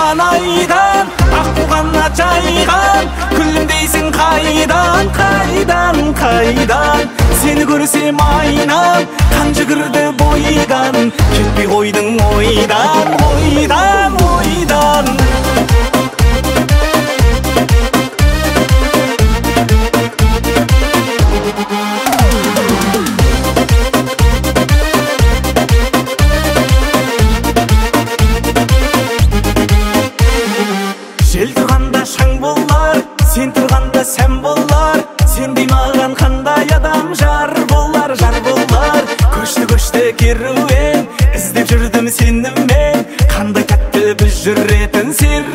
айдан аққуғанна жайған күлімдейсің қайдан қайдан қайдан сені көрсем айнам қан жүгірді бойдан кетпей қойдың ойдан ойдан ойдан жел тұрғанда шаң болар сен тұрғанда сән болар сендей маған қандай адам жар болар көшті керуен іздеп жүрдім сені мен қандай тәтті біз жүретін серуен